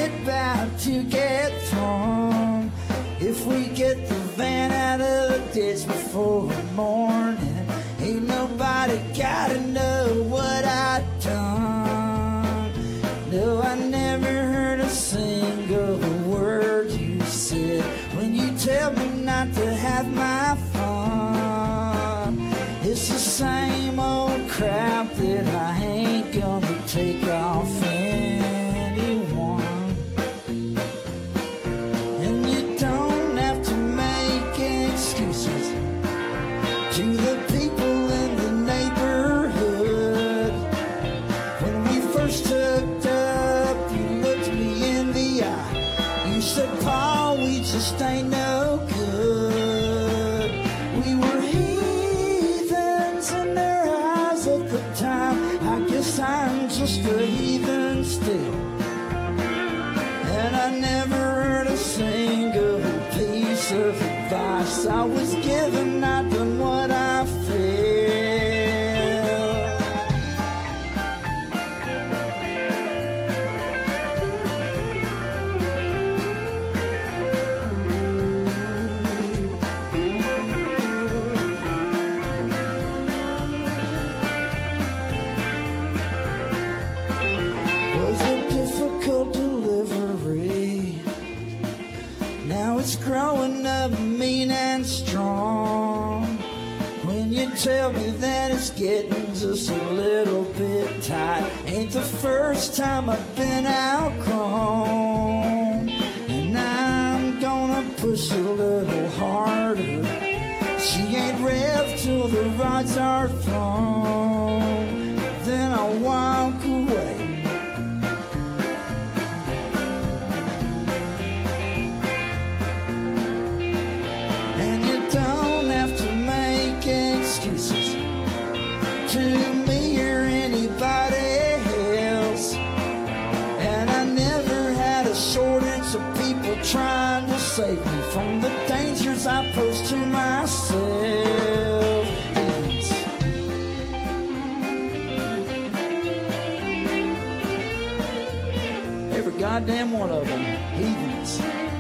it about to get thrown. If we get the van out of the ditch before morning, ain't nobody gotta know what I done. No, I never heard a single word you said when you tell me not to have my fun. It's the same old crap that I ain't gonna take off anyone. And you don't have to make excuses to the people in the neighborhood. When we first hooked up, you looked me in the eye. You said, Paul, we just ain't no good. We were heathens in their eyes at the time. I guess I'm just a heathen still. And I never heard a single piece of advice I was given, not done what I felt. Was a difficult delivery. Now it's growing up mean and strong. When you tell me that it's getting just a little bit tight. Ain't the first time I've been outgrown. And I'm gonna push a little harder. She ain't revved till the rods are thrown. Then I'll walk away. Excuses to me or anybody else. And I never had a shortage of people trying to save me from the dangers I pose to myself. Every goddamn one of them, heathens.